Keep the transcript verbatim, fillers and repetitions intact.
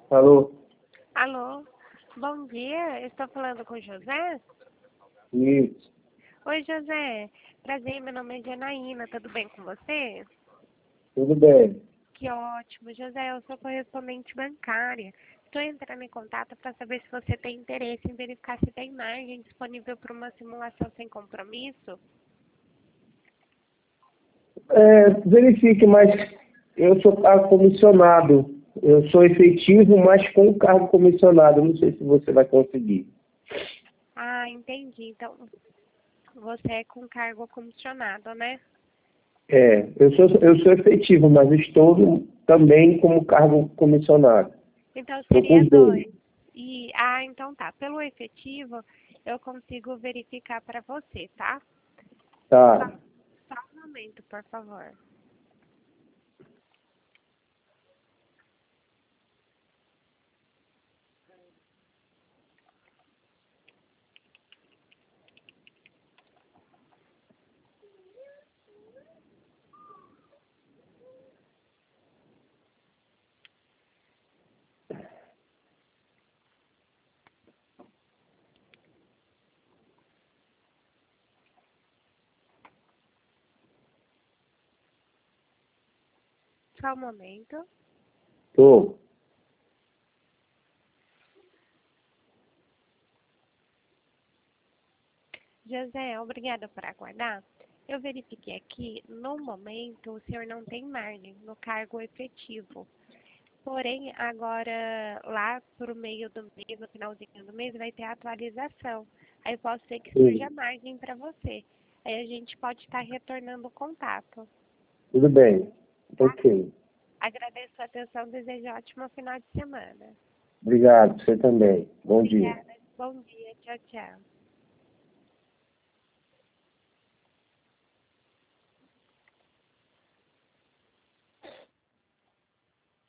Alô? Alô, bom dia, estou falando com o José? Isso. Oi, José, prazer, meu nome é Janaína, tudo bem com você? Tudo bem. Que ótimo, José, eu sou correspondente bancária. Estou entrando em contato para saber se você tem interesse em verificar se tem margem disponível para uma simulação sem compromisso. É, verifique, mas eu sou cargo comissionado. Eu sou efetivo, mas com cargo comissionado. Não sei se você vai conseguir. Ah, entendi, então você é com cargo comissionado, né? É, eu sou, eu sou efetivo, mas estou no- também como cargo comissionado. Então Estou com seria os dois. dois. E, ah, então tá. Pelo efetivo, eu consigo verificar para você, tá? Só, Tá. só um momento, por favor. Só um momento. Tô. José, obrigada por aguardar. Eu verifiquei aqui, no momento, o senhor não tem margem no cargo efetivo. Porém, agora, lá por meio do mês, no finalzinho do mês, vai ter a atualização. Aí pode ser que surja Sim. margem para você. Aí a gente pode estar retornando o contato. Tudo bem. Ok. Agradeço a atenção, desejo um ótimo final de semana. Obrigado. Você também. Bom dia. Obrigada. Bom dia. Tchau, tchau.